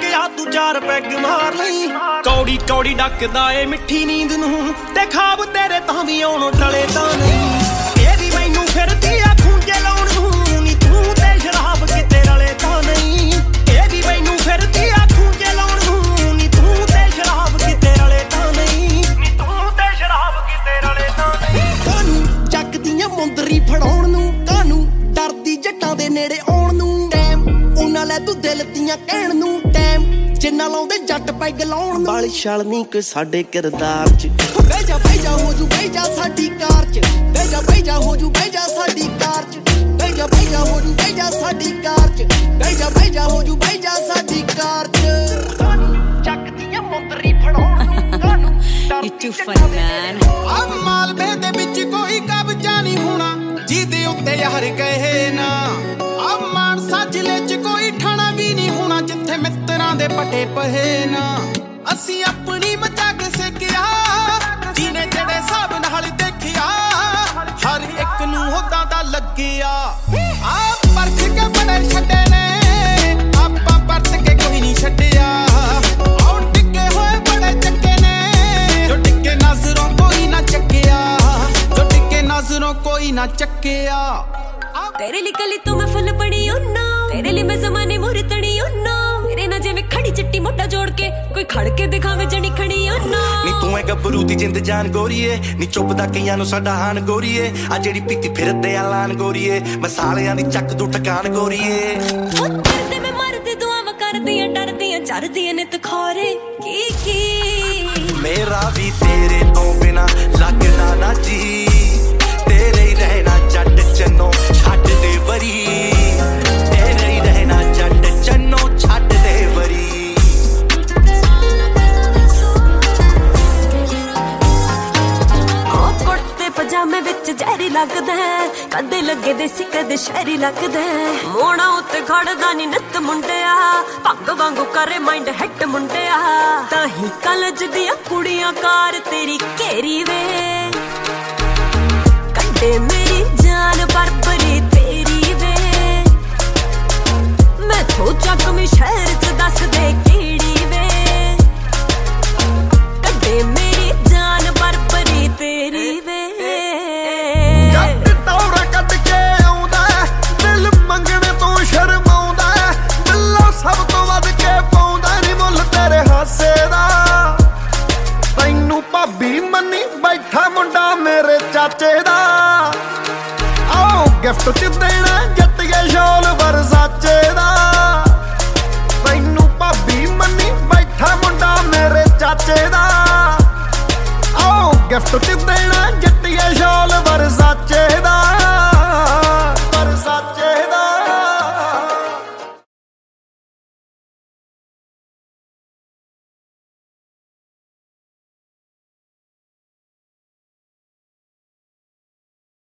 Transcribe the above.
ਗਿਆ ਤੂੰ 4 ਪੈਗ ਮਾਰ ਲਈ। ਕੌੜੀ ਕੌੜੀ ਡੱਕਦਾ ਏ ਮਿੱਠੀ ਨੀਂਦ ਨੂੰ, ਤੇ ਖਾਬ ਤੇਰੇ ਤਾਂ ਵੀ ਆਉਣੋਂ ਟਲੇ ਤਾਂ ਨਹੀਂ। ਇਹ ਵੀ ਮੈਨੂੰ ਫਿਰਦੀ ਆ ਖੂੰਜੇ ਲਾਉਣ ਨੂੰ, ਨੀ ਤੂੰ ਤੇ ਸ਼ਰਾਬ ਕਿਤੇ ਰਲੇ ਤਾਂ ਨਹੀਂ। ਇਹ ਵੀ ਮੈਨੂੰ ਫਿਰਦੀ ਆ ਖੂੰਜੇ ਲਾਉਣ ਨੂੰ, ਨੀ ਤੂੰ ਤੇ ਸ਼ਰਾਬ ਕਿਤੇ ਰਲੇ ਤਾਂ ਨਹੀਂ। ਨੀ ਤੂੰ ਤੇ ਸ਼ਰਾਬ ਕਿਤੇ ਰਲੇ ਤਾਂ ਨਹੀਂ। ਕਾਨੂੰ ਚੱਕਦੀਆਂ ਮੁੰਦਰੀ ਫੜਾਉਣ ਨੂੰ, ਕਾਨੂੰ ਡਰਦੀ ਜੱਟਾਂ ਦੇ ਨੇੜੇ ਆਉਣ ਨੂੰ। ਟਾਈਮ ਉਹਨਾਂ ਲੈ ਤੂੰ ਦਿਲ ਦੀਆਂ ਕਹਿਣ ਨੂੰ, ਟਾਈਮ ਜਿੰਨਾ ਲਾਉਂਦੇ ਜੱਟ ਪੈਗ ਲਾਉਣ ਨੂੰ। ਬਾਲੀ ਛਲ ਨਹੀਂ ਕੋਈ ਸਾਡੇ ਕਿਰਦਾਰ ਚ, ਬਹਿ ਜਾ ਹੋ ਜੂ ਬਹਿ ਜਾ ਸਾਡੀ ਕਾਰ ਚ। ਬਹਿ ਜਾ ਹੋ ਜੂ ਬਹਿ ਜਾ ਸਾਡੀ ਕਾਰ ਚ। ਬਹਿ ਜਾ ਹੋ ਜੂ ਬਹਿ ਜਾ ਸਾਡੀ ਕਾਰ ਚ। ਬਹਿ ਜਾ ਹੋ ਜੂ ਬਹਿ ਜਾ ਸਾਡੀ ਕਾਰ ਚ। ਚੱਕਦੀਆਂ ਮੁੰਦਰੀ ਫੜਾਉਣ ਨੂੰ, ਕਾਨੂੰ You too funny man। ਅਬ ਮਾਲਵੇ ਦੇ ਵਿੱਚ ਕੋਈ ਕਬਜ਼ਾ ਨਹੀਂ ਹੋਣਾ, ਜਿਹਦੇ ਉੱਤੇ ਯਾਰ ਕਹੇ ਨਾ। ਅਬ ਮਾਨਸਾ ਜ਼ਿਲ੍ਹੇ ਚ ਕੋਈ ਠਾਣਾ ਵੀ ਨਹੀਂ ਹੋਣਾ, ਜਿੱਥੇ ਮਿੱਤਰਾਂ ਦੇ ਪਟੇ ਪਹੇ ਨਾ। ਅਸੀਂ ਆਪਣੀ ਮਚਾ ਕੇ ਸਿੱਖਿਆ, ਜਿਹਨੇ ਜਿਹੜੇ ਹਿਸਾਬ ਨਾਲ ਦੇਖਿਆ, ਹਰ ਇੱਕ ਨੂੰ ਹੋਦਾ ਦਾ ਲੱਗਿਆ। ਆਪ ਪਰਖ ਕੇ ਬੜੇ ਛੱਡੇ ਨੇ, ਆਪਾਂ ਪਰਤ ਕੇ ਕੋਈ ਨਹੀਂ ਛੱਡਿਆ। ਆਉ ਟਿੱਕੇ ਹੋਏ ਬੜੇ ਚੱਕੇ ਨੇ, ਜੋ ਟਿੱਕੇ ਨਜ਼ਰੋਂ ਕੋਈ ਨਾ ਚੱਕਿਆ, ਜੋ ਟਿੱਕੇ ਨਜ਼ਰੋਂ ਕੋਈ ਨਾ ਚੱਕਿਆ। तेरे लिए कली तो मैं फुल बड़ी हूं ना, तेरे लिए मैं ज़माने मोरे तड़ी हूं ना। तेरे ना जे मैं खड़ी चिट्टी मोटा जोड़ के, कोई खड़ के दिखावे जनी खड़ी हूं ना। नी तू है गबरू दी जिंद जान गोरीए, नी चुपदा कईयां नूं साडा हान गोरीए। आ जेड़ी पीती फिरदे आ लान गोरीए, मैं सालियां दी चक दू ठकान गोरीए। ओ करदे मैं मरदे दुआवां करदियां डरदियां चरदियां नित खोरे की मेरा भी तेरे तो बिना लगना ना जी, तेरे ही रहना जट चन्नो छड्ड दे वरी। तेरे ही रहना जट चन्नो छड्ड दे वरी। कुर्ते पजामे विच जहरी लगदा है, कदे लगे देसी कदे शहरी लगदा है। मोड़ा उत्ते खड़दा नी नित मुंडिया, पग वांगू करे माइंड हिट मुंडिया। ताही कॉलेज दियां कुड़ियां कार तेरी घेरी वे, कड्डे मेरी जान बरबरी तेरी वे। मैं थो चक में शहर च दस दे केड़ी वे, कड्डे मेरी जान बरबरी तेरी वे। ਜੱਟ ਟੌਰਾ ਕੱਢ ਕੇ ਆਉਂਦਾ, ਦਿਲ ਮੰਗਣੇ ਤੋਂ ਸ਼ਰਮਾਉਂਦਾ। ਦਿਲੋਂ ਸਭ ਤੋਂ ਵੱਧ ਕੇ ਪਾਉਂਦਾ ਨੀ ਮੁੱਲ ਤੇਰੇ ਹਾਸੇ ਦਾ। ਤੈਨੂੰ ਭਾਬੀ ਮੰਨੀ ਬੈਠਾ ਮੁੰਡਾ ਮੇਰੇ ਚਾਚੇ ਦਾ। ਆਓ ਗਿਫਟ ਚ ਦੇਣਾ ਜੱਟੀਏ ਸ਼ੌਲ ਵਰਸਾਚੇ ਦਾ। ਤੈਨੂੰ ਭਾਬੀ ਮੰਨੀ ਬੈਠਾ ਮੁੰਡਾ ਮੇਰੇ ਚਾਚੇ ਦਾ। ਆਓ ਗਿਫਟ ਚ ਦੇਣਾ ਜੱਟੀਏ ਸ਼ੌਲ ਵਰਸਾਚੇ ਦਾ।